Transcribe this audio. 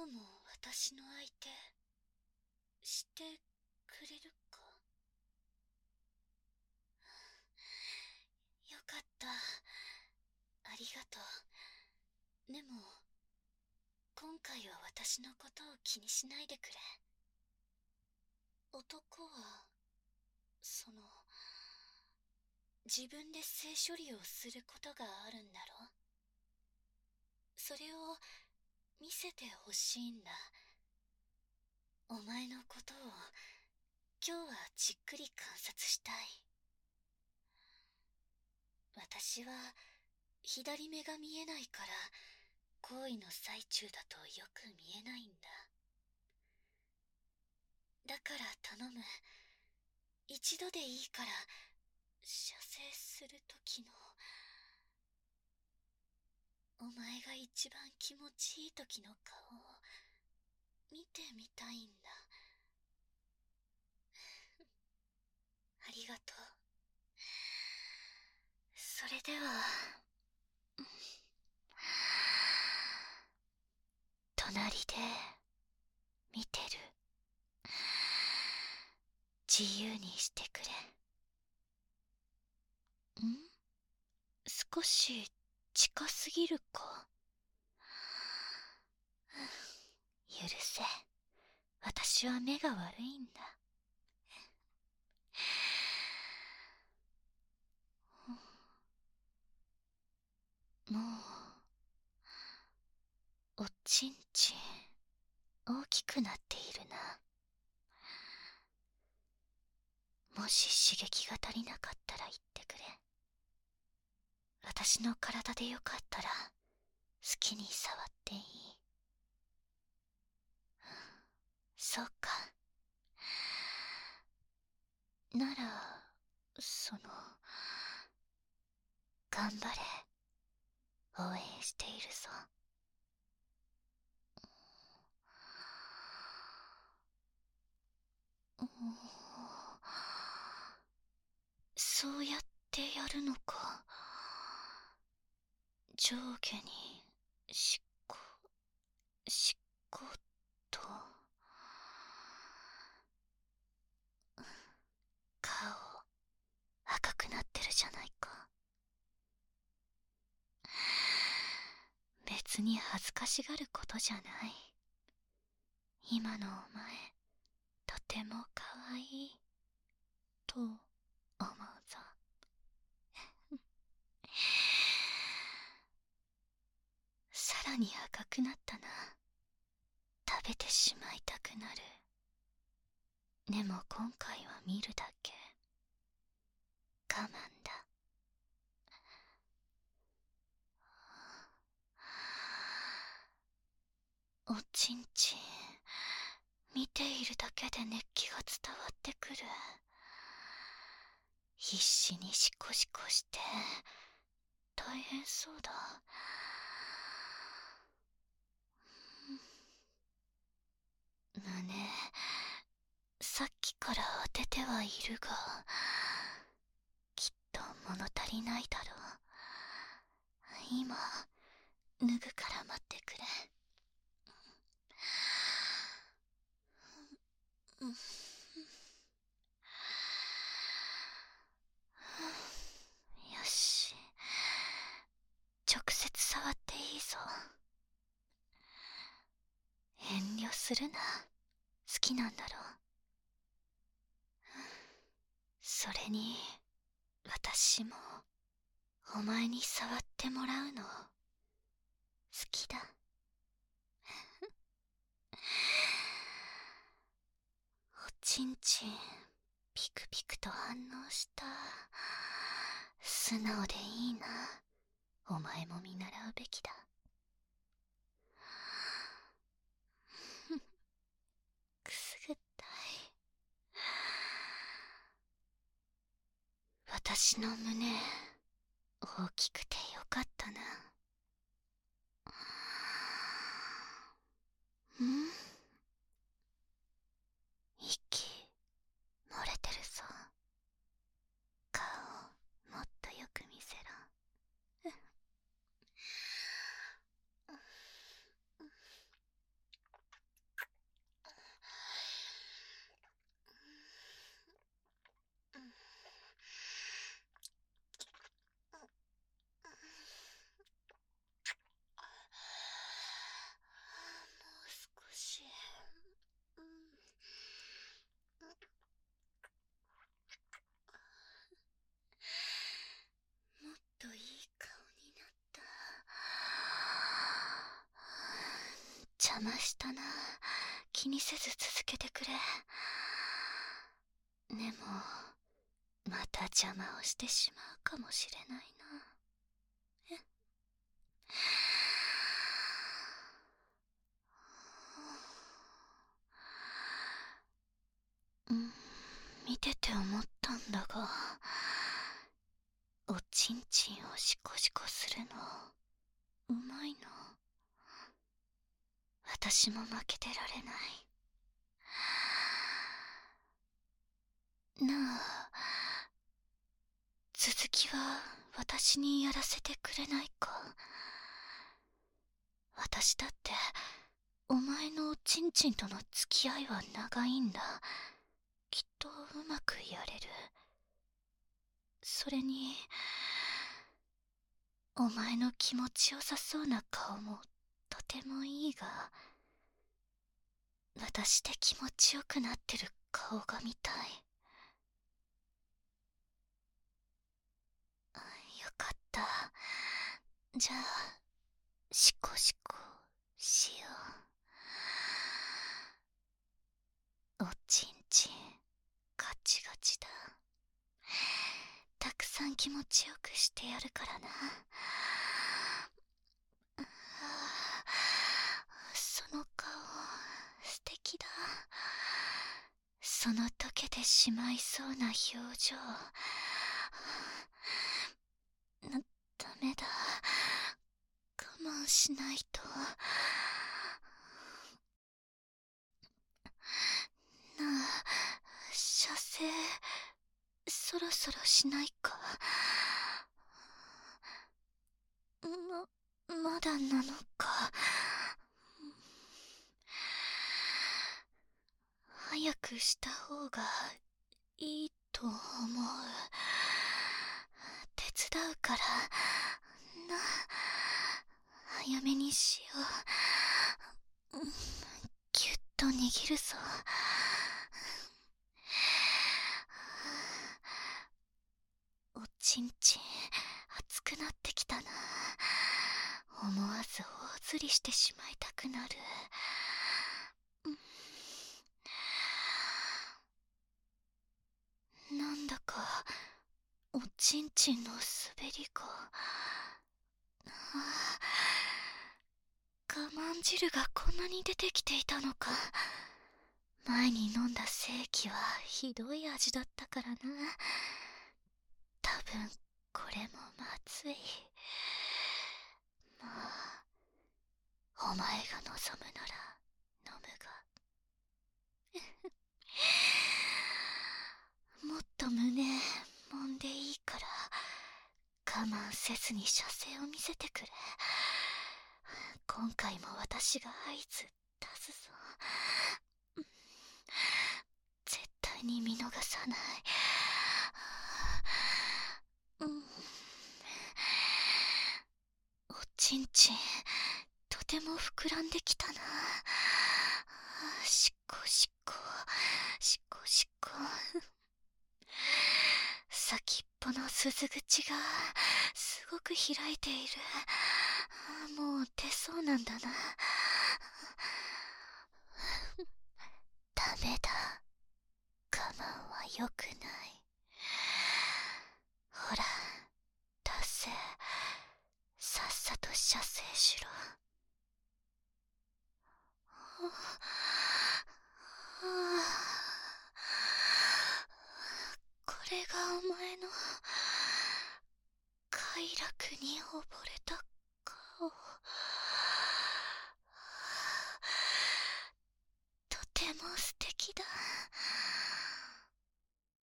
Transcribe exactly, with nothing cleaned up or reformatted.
今日も私の相手してくれるか？よかった。ありがとう。でも今回は私のことを気にしないでくれ。男はその自分で性処理をすることがあるんだろ？それを見せてほしいんだ。お前のことを今日はじっくり観察したい。私は左目が見えないから行為の最中だとよく見えないんだ。だから頼む。一度でいいから射精する時のお前が一番気持ちいい時の顔を見てみたいんだ。ありがとう。それでは隣で見てる。自由にしてくれ。ん？少し近すぎるか？許せ。私は目が悪いんだ。もうおちんちん大きくなっているな。もし刺激が足りなかったら言ってくれ。私の体でよかったら好きに触っていい。そうか。ならその頑張れ。応援しているぞ。そうやってやるのか。上下にしっこしっこと顔赤くなってるじゃないか。別に恥ずかしがることじゃない。今のお前とてもかわいいと思うぞ。さらに赤くなったな。食べてしまいたくなる。でも今回は見るだけ。我慢だ。おちんちん見ているだけで熱気が伝わってくる。必死にシコシコして大変そうだ。胸さっきから当ててはいるがきっと物足りないだろう。今脱ぐから待ってくれ。よし、直接触っていいぞ。遠慮するな。好きなんだろう。それに私もお前に触ってもらうの好きだ。おちんちんピクピクと反応した。素直でいいな。お前も見習うべきだ。くすぐったい。私の胸大きくてよかったな。ん？息漏れてるぞ。顔もっとよく見せろ。 邪魔したな。気にせず続けてくれ。でもまた邪魔をしてしまうかもしれないな。えうん、見てて思ったんだが、おちんちんをシコシコするのうまいの。私も負けてられない。なあ、続きは私にやらせてくれないか。私だってお前のおちんちんとの付き合いは長いんだ。きっとうまくやれる。それにお前の気持ちよさそうな顔もとてもいいが、私で気持ちよくなってる顔が見たい。よかった。じゃあシコシコしよう。おちんちんガチガチだ。たくさん気持ちよくしてやるからな。ああ、その顔素敵だ。その溶けてしまいそうな表情。な、ダメだ。我慢しないと。なあ、射精そろそろしないか。ま、まだなのか。早くした方がいいと思う。手伝うからな。早めにしよう。ぎゅっと握るぞ。おちんちん熱くなってきたな。思わず大釣りしてしまいたくなる。なんだかおちんちんの滑りが、ああ、我慢汁がこんなに出てきていたのか。前に飲んだ精液はひどい味だったからな。多分これもまずい。まあお前が望むなら飲むが。もっと胸揉んでいいから我慢せずに射精を見せてくれ。今回も私が合図出すぞ。絶対に見逃さない。うん、おちんちんとても膨らんできたな。しっこしっこしっこしっこ。先っぽの鈴口がすごく開いている。もう出そうなんだな。ダメだ。我慢は良くない。ほら、達成。さっさと射精しろ。これがお前の快楽に溺れた顔。